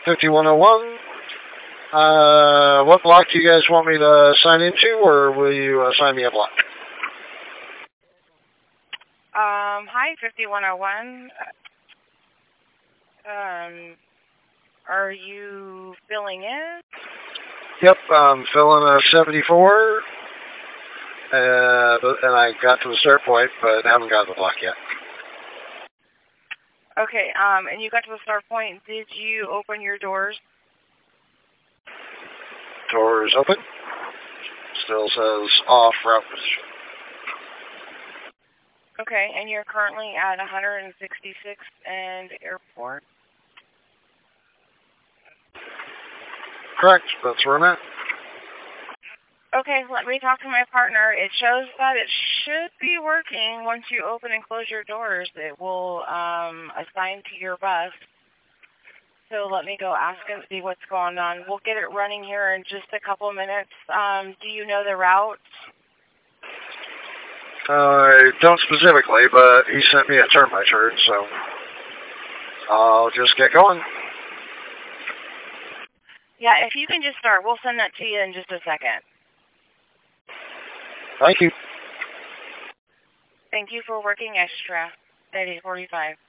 5101. What block do you guys want me to sign into, or will you assign me a block? Hi, 5101. Are you filling in? Yep, I'm filling a 74, and I got to the start point, but haven't got the block yet. Okay, and you got to the start point. Did you open your doors? Doors open. Still says off route position. Okay, and you're currently at 166th and Airport? Correct, that's where I'm at. Okay, let me talk to my partner. It shows that it should be working once you open and close your doors. It will assign to your bus. So let me go ask and see what's going on. We'll get it running here in just a couple minutes. Do you know the route? I don't specifically, but he sent me a turn-by-turn, so I'll just get going. Yeah, if you can just start, we'll send that to you in just a second. Thank you. Thank you for working extra. 3045.